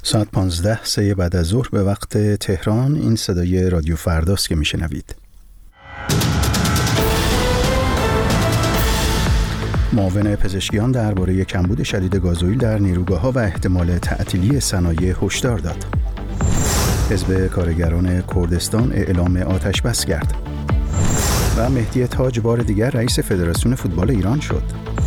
ساعت 15 بعد از ظهر به وقت تهران. این صدای رادیو فرداست که میشنوید. معاون پزشکیان درباره کمبود شدید گازوئیل در نیروگاه‌ها و احتمال تعطیلی صنایع هشدار داد. حزب کارگران کردستان اعلام آتش بس کرد. و مهدی تاج بار دیگر رئیس فدراسیون فوتبال ایران شد.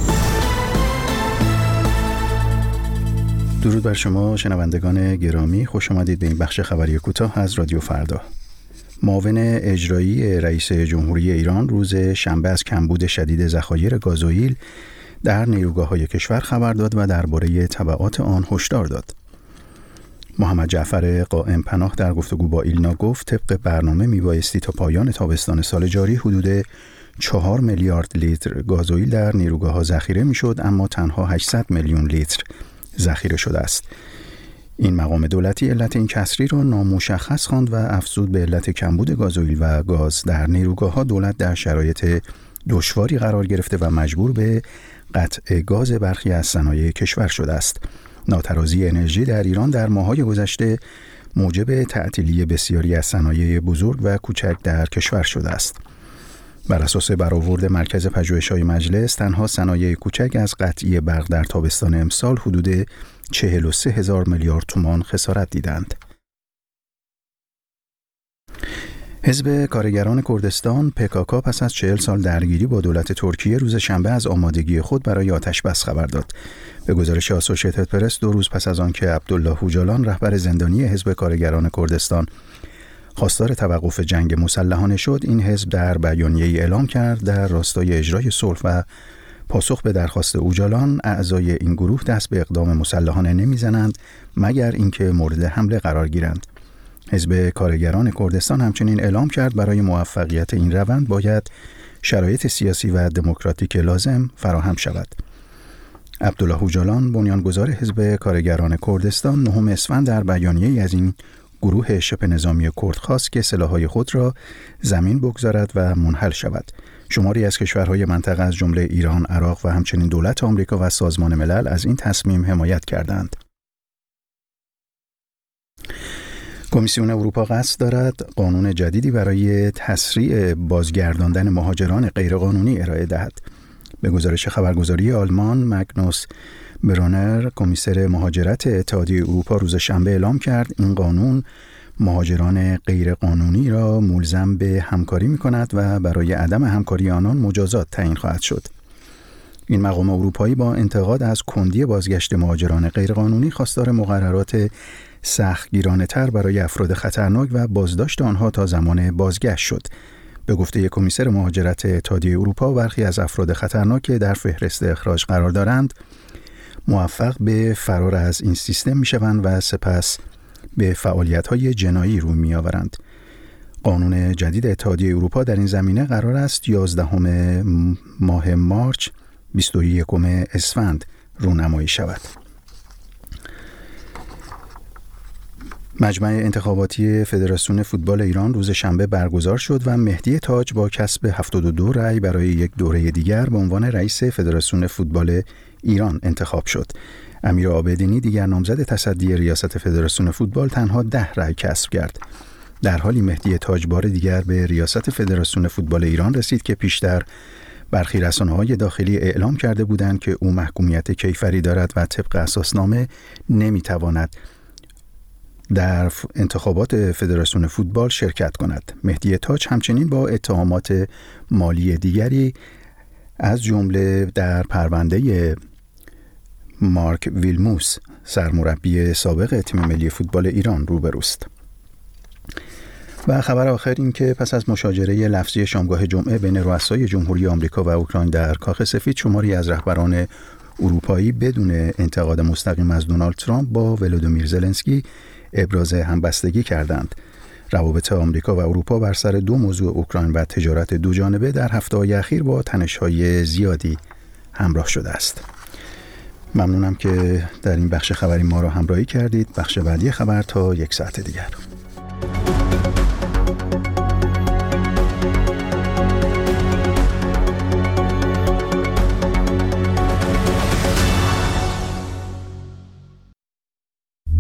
درود بر شما شنوندگان گرامی، خوش آمدید به این بخش خبری کوتاه از رادیو فردا. معاون اجرایی رئیس جمهوری ایران روز شنبه از کمبود شدید ذخایر گازوئیل در نیروگاه‌های کشور خبر داد و درباره تبعات آن هشدار داد. محمد جعفر قائم پناه در گفتگو با ایلنا گفت طبق برنامه میبایستی تا پایان تابستان سال جاری حدود 4 میلیارد لیتر گازوئیل در نیروگاه‌ها ذخیره میشد، اما تنها 800 میلیون لیتر ذخیره شده است. این مقام دولتی علت این کسری را نامشخص خواند و افزود به علت کمبود گازوئیل و گاز در نیروگاه‌ها دولت در شرایط دشواری قرار گرفته و مجبور به قطع گاز برخی از صنایع کشور شده است. ناترازی انرژی در ایران در ماه‌های گذشته موجب تعطیلی بسیاری از صنایع بزرگ و کوچک در کشور شده است. بر اساس برآورد مرکز پژوهش‌های مجلس، تنها صنایع کوچک از قطعی برق در تابستان امسال حدود 43,000 میلیارد تومان خسارت دیدند. حزب کارگران کردستان PKK پس از 40 سال درگیری با دولت ترکیه روز شنبه از آمادگی خود برای آتش بس خبر داد. به گزارش آسوشیتد پرس 2 روز پس از آنکه عبدالله هوجالان رهبر زندانی حزب کارگران کردستان خواستار توقف جنگ مسلحانه شد، این حزب در بیانیه‌ای اعلام کرد در راستای اجرای صلح و پاسخ به درخواست اوجالان اعضای این گروه دست به اقدام مسلحانه نمیزنند مگر اینکه مورد حمله قرار گیرند. حزب کارگران کردستان همچنین اعلام کرد برای موفقیت این روند باید شرایط سیاسی و دموکراتیک لازم فراهم شود. عبدالله هوجالان بنیانگذار حزب کارگران کردستان 9 اسفند در بیانیه‌ای از این گروه شبه نظامی کرد خواست که سلاح‌های خود را زمین بگذارد و منحل شود. شماری از کشورهای منطقه از جمله ایران، عراق و همچنین دولت آمریکا و سازمان ملل از این تصمیم حمایت کردند. کمیسیون اروپا قصد دارد قانون جدیدی برای تسریع بازگرداندن مهاجران غیرقانونی ارائه دهد. به گزارش خبرگزاری آلمان، مگنوس برونر، کمیسر مهاجرت اتحادیه اروپا روز شنبه اعلام کرد این قانون مهاجران غیرقانونی را ملزم به همکاری می‌کند و برای عدم همکاری آنان مجازات تعیین خواهد شد. این مقام اروپایی با انتقاد از کندی بازگشت مهاجران غیرقانونی خواستار مقررات سختگیرانه‌تر برای افراد خطرناک و بازداشت آنها تا زمان بازگشت شد. به گفته کمیسر مهاجرت اتحادیه اروپا، برخی از افراد خطرناک که در فهرست اخراج قرار دارند موفق به فرار از این سیستم می‌شوند و سپس به فعالیت‌های جنایی روی می‌آورند. قانون جدید اتحادیه اروپا در این زمینه قرار است 11 ماه مارس 21 اسفند رونمایی شود. مجمع انتخاباتی فدراسیون فوتبال ایران روز شنبه برگزار شد و مهدی تاج با کسب 72 رأی برای یک دوره دیگر به عنوان رئیس فدراسیون فوتبال ایران انتخاب شد. امیر عابدینی دیگر نامزد تصدی ریاست فدراسیون فوتبال تنها 10 رأی کسب کرد. در حالی مهدی تاج بار دیگر به ریاست فدراسیون فوتبال ایران رسید که پیشتر برخی رسانه‌های داخلی اعلام کرده بودند که او محکومیت کیفری دارد و طبق اساسنامه نمی‌تواند در انتخابات فدراسیون فوتبال شرکت کند. مهدی تاج همچنین با اتهامات مالی دیگری از جمله در پرونده مارک ویلموس سرمربی سابق تیم ملی فوتبال ایران روبروست. و خبر آخر این که پس از مشاجره لفظی شامگاه جمعه بین رؤسای جمهوری آمریکا و اوکراین در کاخ سفید، شماری از رهبران اروپایی بدون انتقاد مستقیم از دونالد ترامپ با ولودیمیر زلنسکی ابراز همبستگی کردند. روابط آمریکا و اروپا بر سر 2 موضوع اوکراین و تجارت دوجانبه در هفته‌های اخیر با تنش‌های زیادی همراه شده است. ممنونم که در این بخش خبری ما را همراهی کردید. بخش بعدی خبر تا 1 ساعت دیگر.